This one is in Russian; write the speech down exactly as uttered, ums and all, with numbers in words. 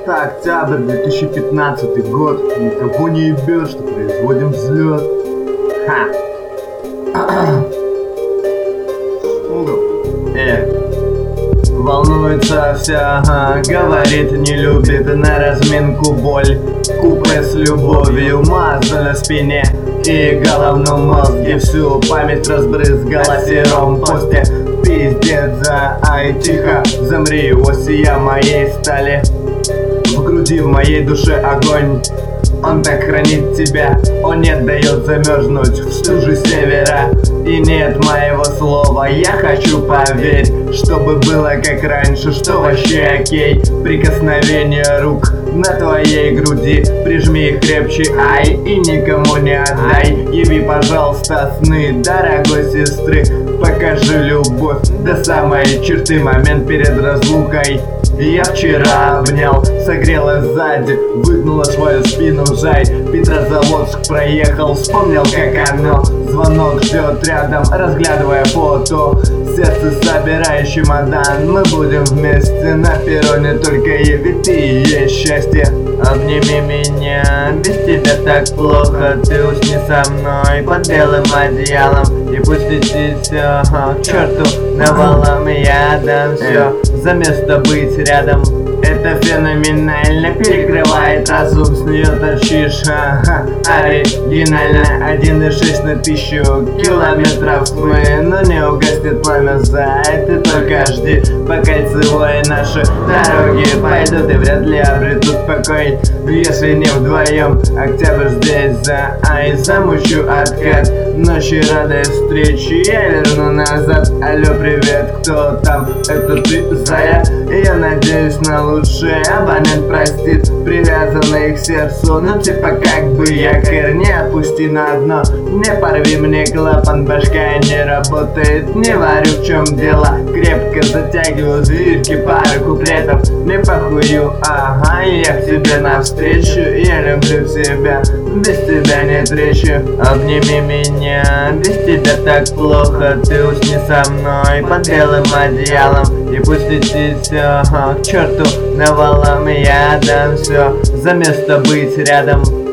Это октябрь две тысячи пятнадцатый год. Никого не ебешь, что производим взлет. Ха. Э. Волнуется вся, ага, говорит, не любит на разминку боль. Купе с любовью, масло на спине и головном мозге. Всю память разбрызгала сером посте. Пиздец, за, ай, тихо, замри, осия моей стали. В груди, в моей душе огонь. Он так хранит тебя, он не дает замерзнуть в стуже севера. И нет моего слова, я хочу поверить, чтобы было как раньше, что вообще окей. Прикосновение рук на твоей груди, прижми их крепче, ай, и никому не отдай. Яви, пожалуйста, сны дорогой сестры, покажи любовь до самой черты, момент перед разлукой. Я вчера обнял, согрела сзади, выгнула свою спину, жай. Петрозаводск проехал, вспомнил как оно. Звонок ждет рядом, разглядывая фото. Сердце собирая чемодан, мы будем вместе на перроне, только яви ты и есть счастье. Обними меня, без тебя так плохо, ты усни со мной под белым одеялом. И пусть летит все к черту навалом, я дам все за место быть рядом. Это феноменально, перекрывает разум, с нее торчишь, ага, оригинально. Один и шесть на тысячу километров мы, но не угаснет пламя за это, только жди, по кольцевой наши дороги пойдут и вряд ли обретут покой, если не вдвоем. Октябрь здесь, за, ай, замучу откат, ночи радой встречи, я верну назад. Алло, привет, кто там? Это ты, зая? Я надеюсь на лучшее, абонент простит, привязанный к сердцу, ну типа как бы якорь, не опусти на дно, не порви мне клапан, башка не работает, не варю, в чем дело, крепко затягиваю дырки, пару куплетов, не похую, ага, я к тебе навстречу, я люблю себя, без тебя нет речи. Обними меня, без тебя так плохо, ты усни со мной под белым одеялом. И пусть летит все к черту навалом, я дам все за место быть рядом.